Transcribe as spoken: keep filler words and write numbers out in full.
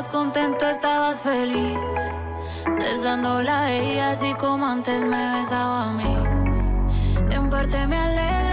estabas contento, estabas feliz, besándola a ella así como antes me besaba a mí. En parte me alegra